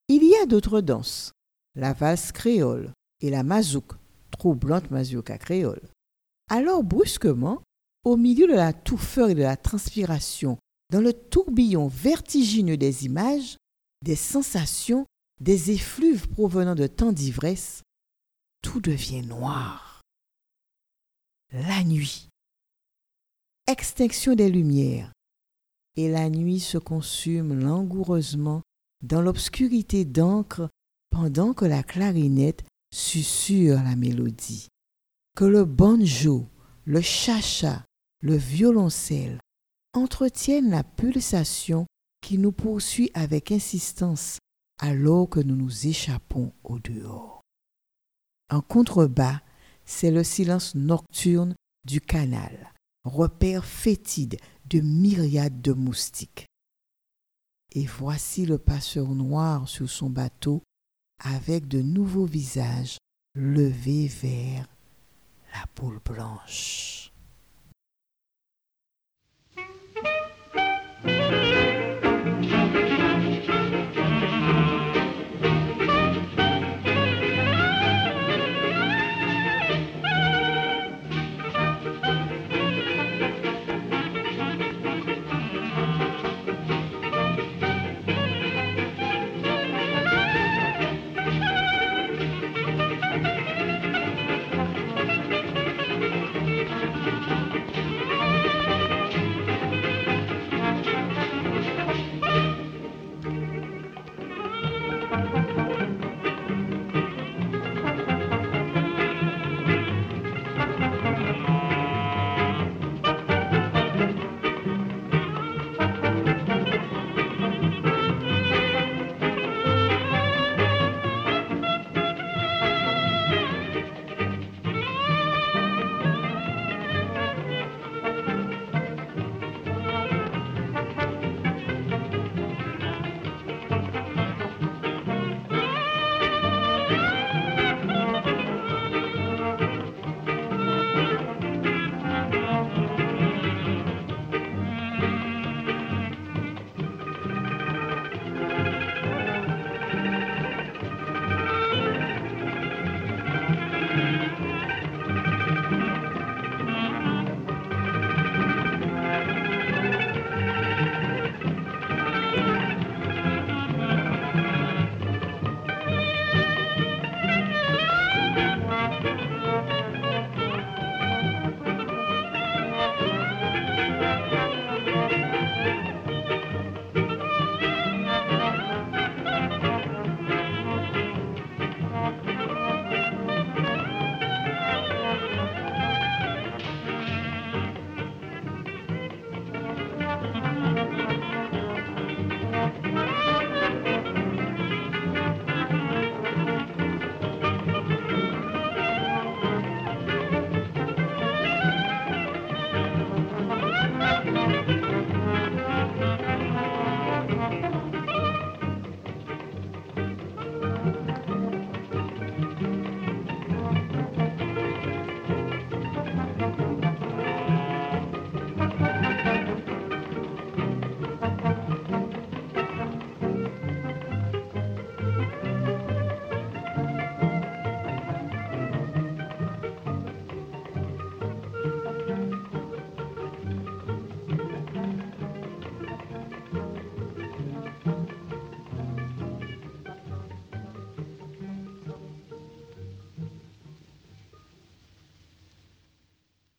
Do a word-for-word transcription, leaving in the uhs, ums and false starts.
Il y a d'autres danses, la valse créole et la mazouk, troublante mazurka créole. Alors brusquement, au milieu de la touffeur et de la transpiration, dans le tourbillon vertigineux des images, des sensations, des effluves provenant de tant d'ivresse, tout devient noir. La nuit. Extinction des lumières. Et la nuit se consume langoureusement dans l'obscurité d'encre pendant que la clarinette susurre la mélodie, que le banjo, le chacha, le violoncelle entretiennent la pulsation qui nous poursuit avec insistance alors que nous nous échappons au dehors. En contrebas, c'est le silence nocturne du canal, repère fétide de myriades de moustiques. Et voici le passeur noir sur son bateau avec de nouveaux visages levés vers la boule blanche.